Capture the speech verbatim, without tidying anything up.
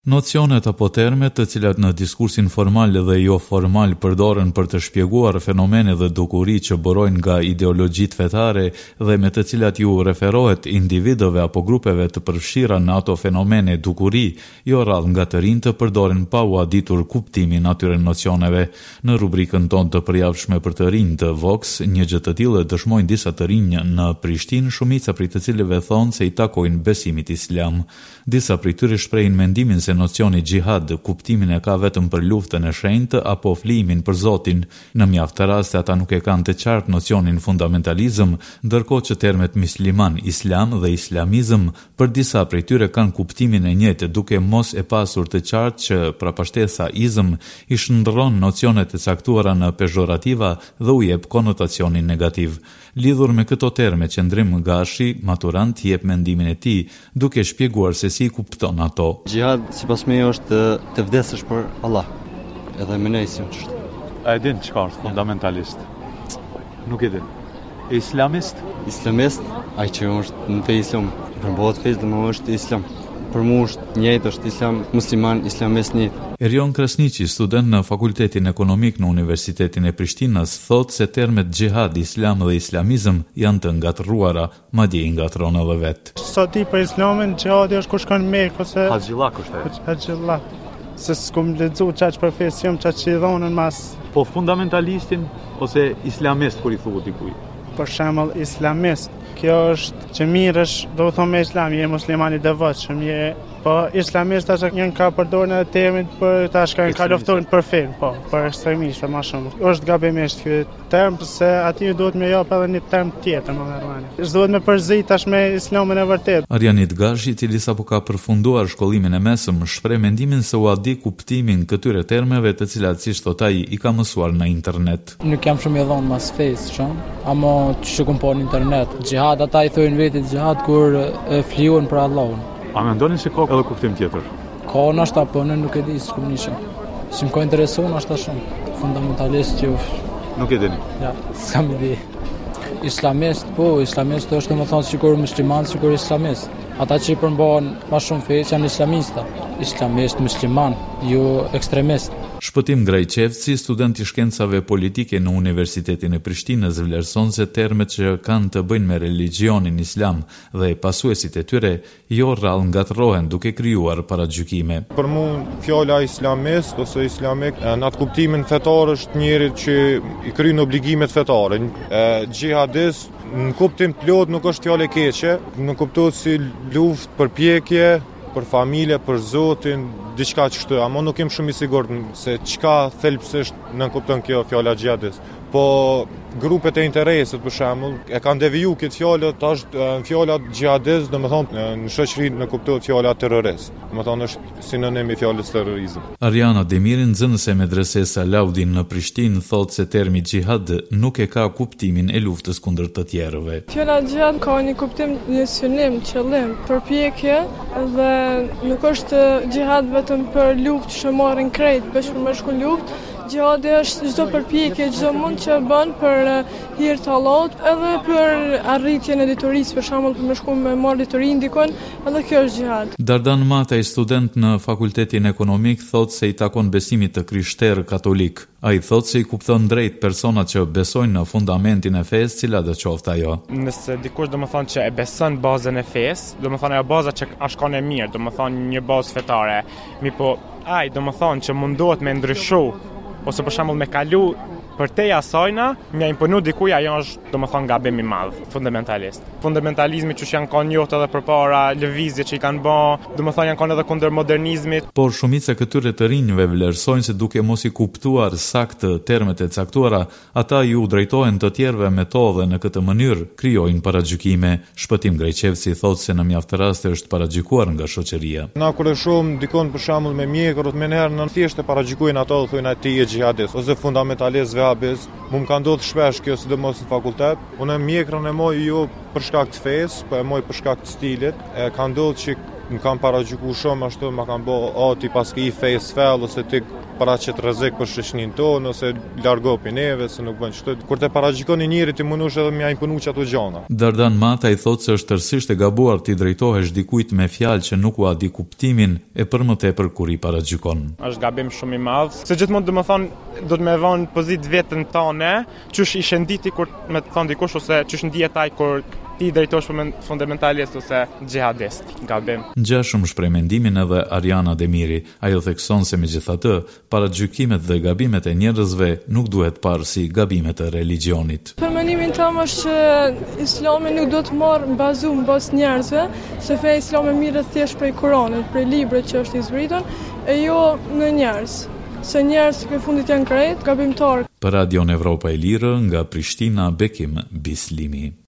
Nocionet apo termet të cilat në diskursin formal dhe jo formal përdoren për të shpjeguar fenomene dhe dukuri që burojnë nga ideologjit fetare dhe me të cilat ju referohet individëve apo grupeve të përfshira në ato fenomene dukuri, jo rrallë nga të rinj të përdoren pa u aditur kuptimin atyre nocioneve. Në rubrikën tonë të përjavshme për të rinj të Vox, një gjë të tillë dëshmojnë disa të rinj në Prishtinë, shumica prej të cilëve thonë se i takojnë besimit islam. Disa prej tyre shprehin mendimin se nocioni xhihad kuptimin e ka vetëm për luftën e shenjtë apo flimin për Zotin. Në mjaft të raste ata nuk e kanë të qartë nocionin fundamentalizëm, ndërkohë që termet musliman, islam dhe islamizëm për disa prej tyre kanë kuptimin e njëjtë, duke mos e pasur të qartë që prapashtesa izëm i shndërron nocionet e caktuara në pejorativa dhe u jep konotacionin negativ. Lidhur me këto terme, Qendrim Gashi, maturant, jep mendimin e tij, duke shpjeguar se si kupton ato. Xhihad sipas meje është të vdesësh për Allah, edhe me ne si është. A e din çka është fundamentalist? Nuk e din. E islamist? Islamist, ai që është në fe islam, përmbohet fe dhe më është islam. Për mu është njëjtë, është islam musliman, islamist njëjtë. Erion Krasniqi, student në Fakultetin Ekonomik në Universitetin e Prishtinës, thot se termet xhihad, islam dhe islamizëm janë të ngatruara, madje i ngatron edhe vet. Sa ti për islamin, xhihadi është kur shkon në Mekë ose Haxhillak është ai. Haxhillak. Se s'kum lexu çaq profesion, çaq që i dhonën mas. Po fundamentalistin ose islamist kur i thuhet dikujt? Për shembull islamist, kjo është që mirësh, do të thonë me islam, je musliman i devotshëm, je po islamist tash janë ka përdorur në termin për tash kanë ka luftuar për fen, po, për ekstremistë më shumë. Është gabimisht ky term se aty duhet më jap edhe një term tjetër më normale. S'duhet më përzit tash me islamin e vërtet. Arjanit Gashi, i cili sapo ka përfunduar shkollimin e mesëm, shpreh mendimin se u a di kuptimin këtyre termeve të cilat siç thot ai i ka mësuar në internet. Nuk jam shumë i dhënë mas fejs, shumë, ama që kum po në internet. Xhihad ata i thojnë vetë xhihad kur e fliun për Allahun. A mendoni se ka edhe kuptim tjetër? Ka nashta, po në nuk e di, s'kum nishëm. Si më ka interesu nashta shumë. Fundamentalist ju... Nuk e dini? Ja, s'kam i di. Islamist, po, islamist është më thonë sikur musliman, sikur islamist. Ata që i përmbahen ma shumë fejs janë islamista. Islamist, musliman, ju ekstremist. Shpëtim Grajqevci, student i shkencave politike në Universitetin e Prishtinës, vlerëson se termet që kanë të bëjnë me religionin islam dhe pasuesit e tyre jo rrallë ngatrohen duke krijuar paragjykime. Për mu, fjala islamist ose islamik në atë kuptimin fetar është njëri që i kryen obligimet fetare. Xhihadist në kuptim të plot nuk është fjalë e keqe, nuk kuptohet si luftë, përpjekje për familje, për Zotin, diçka kështu, ama nuk jem shumë i sigurt se çka thelbësisht nën kupton kjo fjala xhihadist. Po grupet e interesit për shembull e kanë deviju këtë fjalë, tash fjala xhihadist, domethënë në shoqëri në kuptohet fjala terrorist. Domethënë është sinonim i fjalës terrorizëm. Ariana Demiri, nxënëse medreses Alaudin në Prishtinë, thotë se termi xhihad nuk e ka kuptimin e luftës kundër të tjerëve. Fjala xhihad ka një kuptim, një synim, qëllim, përpjekje dhe nuk është xhihad vetëm për luftë që marrin krejt, veç për me shku luftë. Xhihadi është çdo përpjekje, çdo mund që bën për hir të Allahut, edhe për arritjen e diturisë, për shembull për me shku me marr diturinë dikon, edhe kjo është xhihad. Dardan Mataj, student në Fakultetin Ekonomik, thotë se i takon besimit të krishterë katolik. Ai thotë se i kupton drejt personat që besojnë në fundamentin e fesë, cila do qoftë ajo. Nëse dikush domethënë që e beson bazën e fesë, domethënë ajo baza që është kanë e mirë, domethënë një bazë fetare, mi po ai domethënë që mundohet me ndryshu ose për shembull me kalu për teja sajna, më imponu dikuj, ajo është domethënë gabim i madh, fundamentalist. Fundamentalizmi që janë kanë njohur edhe përpara lëvizje që i kanë bën, domethënë janë kanë edhe kundër modernizmit. Por shumica këtyre të rinjve vlerësojnë se duke mos i kuptuar saktë termet e caktuara, ata ju drejtohen të tjerëve me to dhe në këtë mënyrë krijojnë paragjykime. Shpëtim Grajqevci thotë se në mjaft raste është paragjykuar nga shoqëria. Na kur e shohim dikon për shembull me mjekër, më herë në thjesht e paragjykojnë ato dhe thonë ti je xhihadist ose fundamentalist vehabist. Mu më ka ndodhur shpesh kjo sidomos në fakultet. Unë mjekrën e moj jo për shkak të fesë, po e moj për shkak të stilit. E ka ndodhur që më kam paragjyku shumë ashtu, ma kam bo, o ti pas ke i fejs fell, ose ti paraqet rrezik për shoqërinë tonë, ose largo pi neve, se nuk bën çto. Kur të paragjykoni njëri ti mundosh edhe më imponu çato gjëna. Dardan Mata i thotë se është tërësisht e gabuar ti drejtohesh dikujt me fjalë që nuk u a di kuptimin e për më tepër kur i paragjykon. Është gabim shumë i madh, se gjithmonë do të thonë do të më vënë pozitë veten tonë, çush i shënditi kur më thon dikush ose çush ndihet ai kur ti drejtohesh për fundamentalist ose xhihadist. Gabim. Ngjashëm shpreh mendimin edhe Ariana Demiri. Ajo thekson se megjithatë, paragjykimet dhe gabimet e njerëzve nuk duhet parë si gabimet e religionit. Për mendimin tim është që Islami nuk do të marrë bazu mbas njerëzve, se feja islame mirët thjesht prej Kuranit, prej librit që është i zbritur, e jo në njerëz. Se njerëz që në fundit janë krejt, gabimtar. Për Radion Evropa e Lirë, nga Prishtina, Bekim Bislimi.